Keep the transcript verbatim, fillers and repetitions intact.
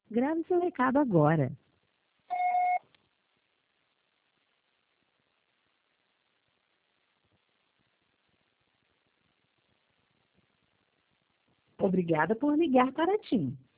Grave seu recado agora. Obrigada por ligar para a TIM.